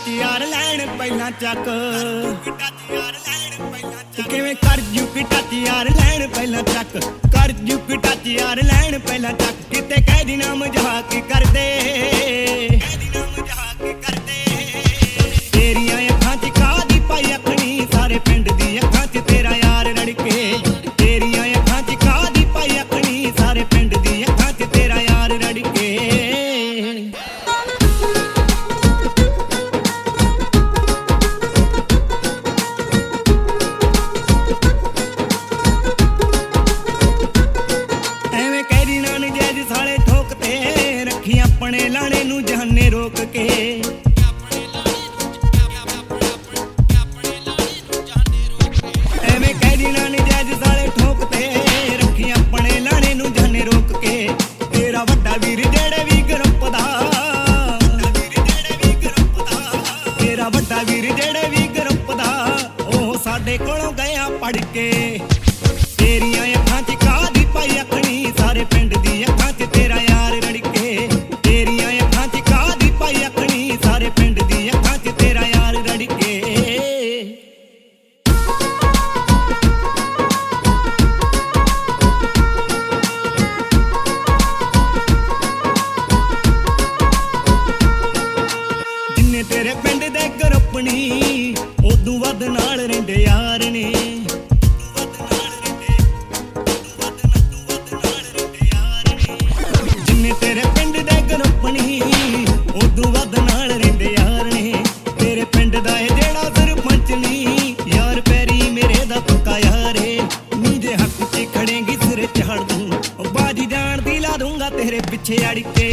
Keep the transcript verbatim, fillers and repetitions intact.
ਤਿਆਰ ਲੈਣ ਪਹਿਲਾਂ ਚੱਕ ਕਿਵੇਂ ਕਰ ਜੂ ਕਿਟਾ ਤਿਆਰ ਲੈਣ ਪਹਿਲਾਂ ਚੱਕ ਕਰ ਜੂ ਕਿਟਾ ਤਿਆਰ ਲੈਣ ਪਹਿਲਾਂ ਚੱਕ ਕਿਤੇ ਕਹਿ ਦੀ ਨਾ ਮਜ਼ਾਕ ਕਰਦੇ ਤੇਰੀਆਂ ਅੱਖਾਂ 'ਚ ਕਾਹਦੀ ਪਾਈ ਅੱਖਣੀ ਸਾਰੇ ਪਿੰਡ ਦੀ ਅੱਖਾਂ 'ਚ ਤੇਰਾ ਯਾਰ ਰੜ ਕੇ ਤੇਰੀਆਂ ਅੱਖਾਂ 'ਚ ਕਾਹਦੀ ਪਾਈ ਅੱਖਣੀ ਸਾਰੇ ਪਿੰਡ ਦੀ ਅੱਖਾਂ 'ਚ ਤੇਰਾ ਯਾਰ ਰੜ ਕੇ ਸਾਲੇ ਠੋਕ ਤੇ ਰੱਖੀ ਆਪਣੇ ਲਾਣੇ ਨੂੰ ਜਹਾਨੇ ਰੋਕ ਕੇ ਐਵੇਂ ਕਹਿ ਦੀ ਨਾ ਨਜਾਇਜ਼ ਸਾਲੇ ਠੋਕ ਤੇ ਰੱਖੀ ਆਪਣੇ ਲਾਣੇ ਨੂੰ ਜਹਾਨੇ ਰੋਕ ਕੇ ਤੇਰਾ ਵੱਡਾ ਵੀਰ ਜਿਹੜੇ ਵੀ ਗਰੁੱਪ ਦਾ ਤੇਰਾ ਵੱਡਾ ਵੀਰ ਜਿਹੜੇ ਵੀ ਗਰੁੱਪ ਦਾ ਉਹ ਸਾਡੇ ਕੋਲੋਂ ਗਿਆ ਪੜ ਕੇ ਤੇਰੀਆਂ ਅੱਖਾਂ 'ਚ ਕਾਹਦੀ ਪਾਈ ਅੱਖਣੀ ਸਾਰੇ ਪਿੰਡ ਦੀ ਅੱਖਾਂ 'ਚ ਤੇਰਾ ਯਾਰ ਰੜ ਕੇ ਤੇਰੀਆਂ ਅੱਖਾਂ 'ਚ ਕਾਹਦੀ ਪਾਈ ਅੱਖਣੀ ਸਾਰੇ ਪਿੰਡ ਦੀ ਅੱਖਾਂ 'ਚ ਤੇਰਾ ਯਾਰ ਰੜ ਕੇ ਜਿੰਨੇ ਤੇਰੇ ਪਿੰਡ ਦੇ ਗਰੁੱਪ ਨੀ ਉਦੋਂ ਵੱਧ ਨਾਲ ਰਹਿੰਦੇ ਯਾਰ ਨੇ ਤੇਰੇ ਪਿੰਡ ਦੇ ਗਰੁੱਪ ਨੀ ਉਦੋਂ ਵੱਧ ਨਾਲ ਰਹਿੰਦੇ ਯਾਰ ਨੇ ਤੇਰੇ ਪਿੰਡ ਦਾ ਇਹ ਜਿਹੜਾ ਸਰਪੰਚ ਨੀ ਯਾਰ ਪੈਰੀ ਮੇਰੇ ਦਾ ਪੱਕਾ ਯਾਰ ਏ ਨੀ ਦੇ ਹੱਕ 'ਚ ਖੜੇਂਗੀ ਸਿਰ ਝਾੜ ਦੂੰ ਬਾਜੀ ਜਾਣ ਦੀ ਲਾ ਦੂੰਗਾ ਤੇਰੇ ਪਿੱਛੇ ਅੜ ਕੇ